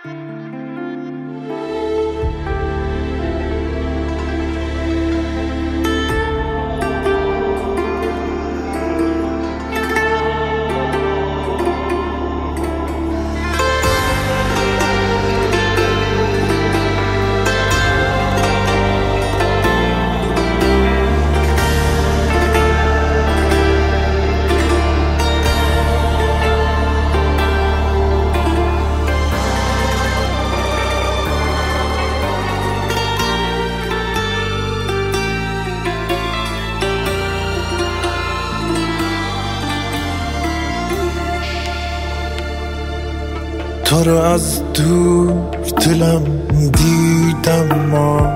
تو رو از دور دلم دیدم ما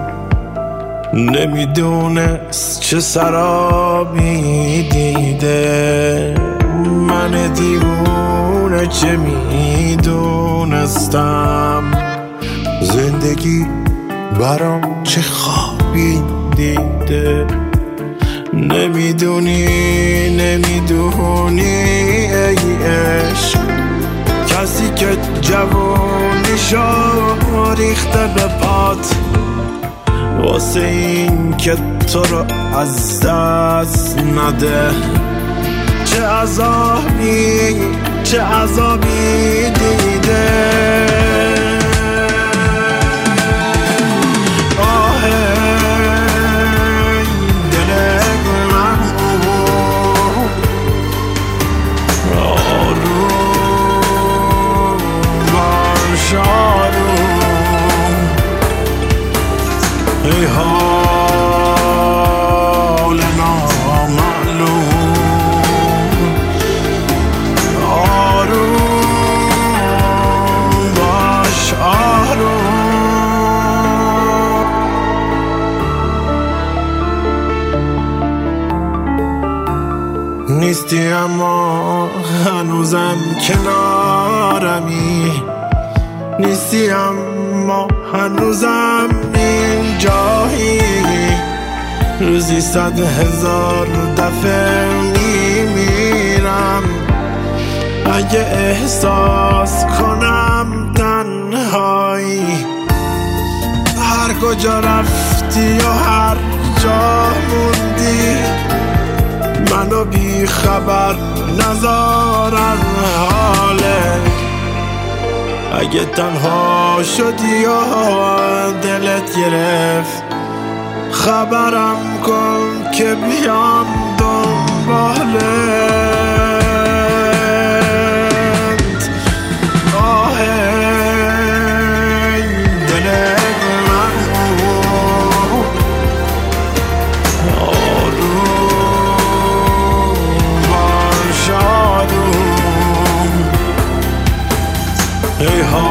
نمیدونست چه سرابی دیده من دیوونه چه میدونستم زندگی برام چه خوابی دیده نمیدونی ای عشق کسی که جوونیشو ریخته به پات واسه این که تو رو از دست نده چه عذابی دیده ای حال نامعلوم آروم باش آروم نیستی اما هنوزم کنارمی نیستی اما هنوزم اینجایی روزی 100,000 دفعه میمیرم اگه احساس کنم تنهایی هر کجا رفتی و هر جا موندی منو بی خبر نذار از حالت اگه تنها شدی و دلت گرفت خبرم کن که بیام دنبالت آه دل من آروم باش آروم ای